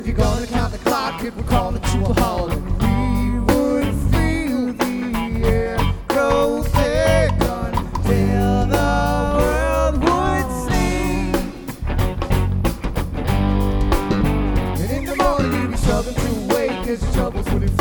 If you're gonna count the clock, it would call it to a halt. We would feel the air grow thick until the world would sleep. And in the morning you'd be struggling to wake as your troubles would